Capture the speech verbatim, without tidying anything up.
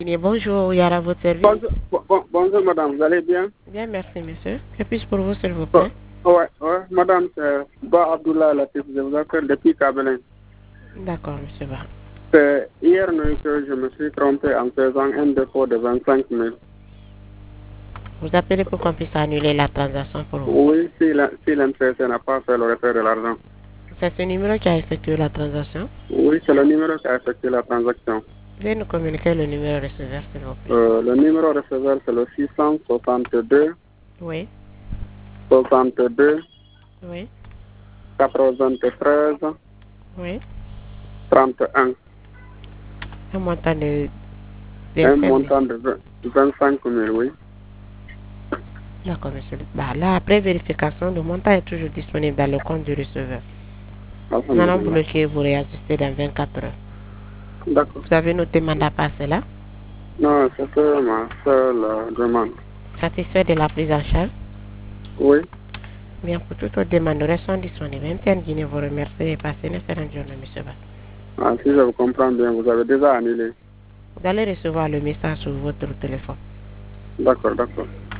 Bonjour, Yara, votre service. Bonjour, bon, bonjour madame, vous allez bien? Bien, merci monsieur. Que puis-je pour vous, s'il vous plaît? Oh, ouais, ouais, madame, c'est Ba Abdullah Latif, je vous appelle depuis Kabelin. D'accord, monsieur Ba. C'est hier nuit que je me suis trompé en faisant un dépôt de vingt-cinq mille. Vous appelez pour qu'on puisse annuler la transaction pour vous? Oui, si l'M C C n'a pas fait le retrait de l'argent. C'est ce numéro qui a effectué la transaction? Oui, c'est le numéro qui a effectué la transaction. Veuillez nous communiquer le numéro receveur, s'il vous plaît. Euh, le numéro receveur, c'est le six cent soixante-deux. Oui. soixante-deux. Oui. quatre-vingt-treize. Oui. trente et un. Un montant de... Un montant de vingt-cinq mille, oui. D'accord, monsieur. Bah, là, après vérification, le montant est toujours disponible dans le compte du receveur. Nous allons bloquer et vous réajuster dans vingt-quatre heures. D'accord. Vous avez noté mandat passé là? Non, c'était ma seule demande. Satisfait de la prise en charge? Oui. Bien, pour toute autre demande, nous restons disponibles. M T N Guinée vous remercie et passez une excellente journée, monsieur Ba. Ah, si je vous comprends bien, vous avez déjà annulé. Vous allez recevoir le message sur votre téléphone. D'accord, d'accord.